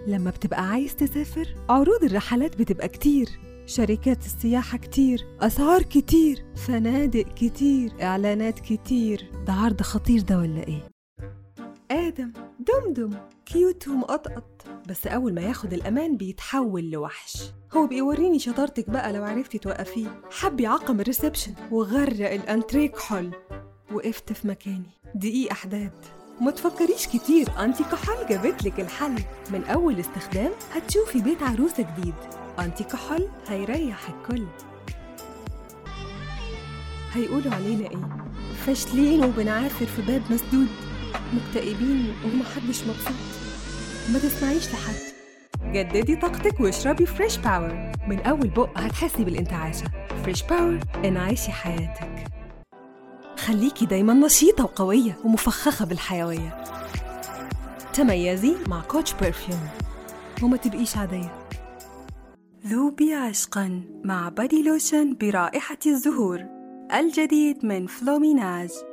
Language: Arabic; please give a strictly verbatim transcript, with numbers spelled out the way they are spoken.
لما بتبقى عايز تسافر، عروض الرحلات بتبقى كتير، شركات السياحة كتير، أسعار كتير، فنادق كتير، إعلانات كتير. ده عرض خطير ده ولا إيه؟ آدم دمدم كيوت ومقطقط، بس أول ما ياخد الأمان بيتحول لوحش. هو بيوريني شطارتك بقى لو عرفتي توقفيه. حب يعقم الريسبشن وغرق الأنتريه كحول. وقفت في مكاني دقيقة حداد. ما تفكريش كتير، أنتي كحول جابتلك الحل. من أول استخدام هتشوفي بيت عروسة جديد. أنتي كحول هيريح الكل. هيقولوا علينا إيه؟ فاشلين وبنعافر في باب مسدود، مكتئبين ومحدش مبسوط. ما تسمعيش لحد، جددي طاقتك واشربي فريش باور. من أول بق هتحسي بالانتعاشة. فريش باور، انعيشي حياتك. خليكي دايما نشيطة وقوية ومفخخة بالحيوية. تميزي مع كوتش برفيوم وما تبقيش عادية. ذوبي عشقا مع بادي لوشن برائحة الزهور الجديد من فلوميناج.